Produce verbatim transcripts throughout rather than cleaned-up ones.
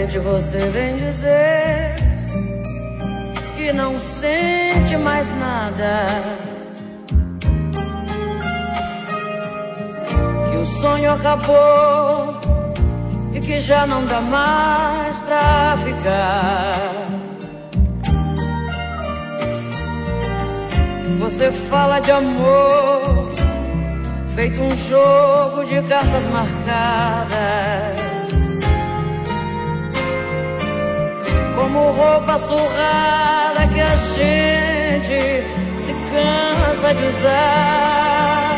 repente você vem dizer que não sente mais nada, que o sonho acabou e que já não dá mais pra ficar. Você fala de amor feito um jogo de cartas marcadas, como roupa surrada que a gente se cansa de usar.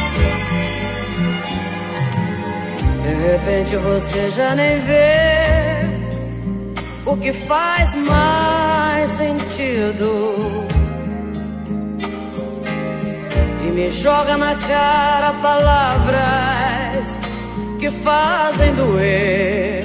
De repente você já nem vê o que faz mais sentido e me joga na cara palavras que fazem doer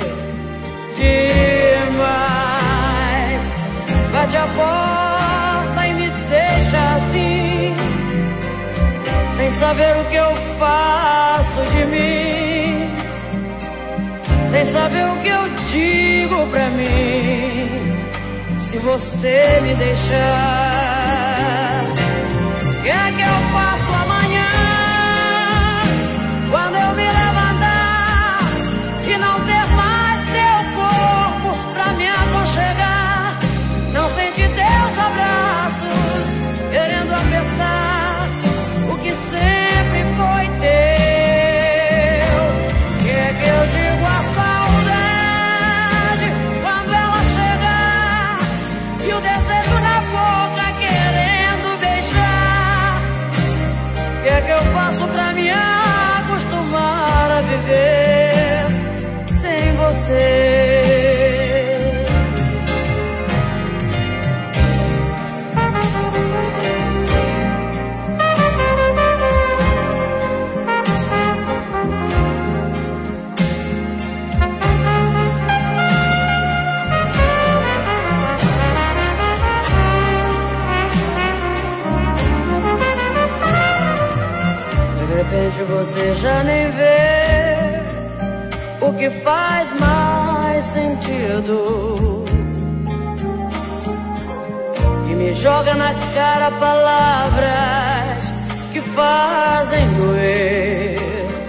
demais. Bate a porta e me deixa assim, sem saber o que eu faço de mim, sem saber o que eu digo pra mim. Se você me deixar, o que é que eu faço amanhã, quando eu me levantar e não ter mais teu corpo pra me aconchegar, não sentir teus abraços querendo apertar o que sempre foi teu? O que é que eu digo à saudade quando ela chegar e o desejo na boca querendo beijar? O que é que eu faço pra me acostumar a viver sem você? De repente você já nem vê o que faz mais sentido e me joga na cara palavras que fazem doer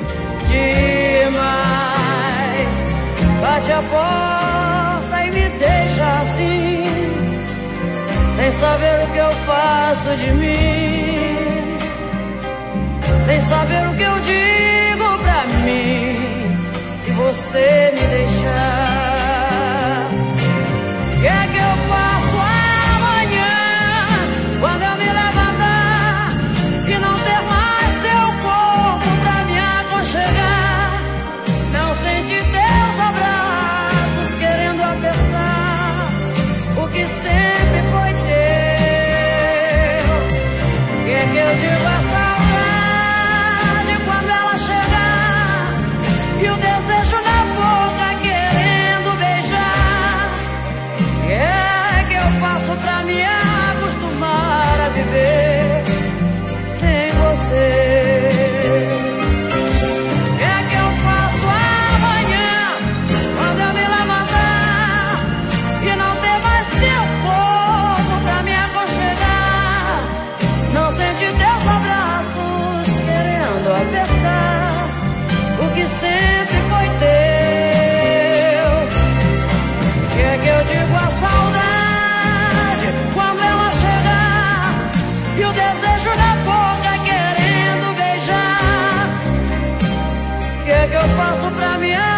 demais. Bate a porta e me deixa assim, sem saber o que eu faço de mim, sem saber o que eu digo pra mim. Se você me deixar, o que é que eu faço amanhã, quando eu me levantar e não ter mais teu corpo pra me aconchegar, não sentir teus abraços querendo apertar o que sempre foi teu? O que é que eu digo a saudade quando ela chegar e o desejo na boca querendo beijar? O que é que eu faço pra me acostumar a viver sem você? O que é que eu faço amanhã, quando eu me levantar e não ter mais teu corpo pra me aconchegar, não sentir teus abraços querendo apertar o que sempre foi teu? O que é que eu digo à saudade quando ela chegar e o desejo na boca querendo beijar? O que é que eu faço pra me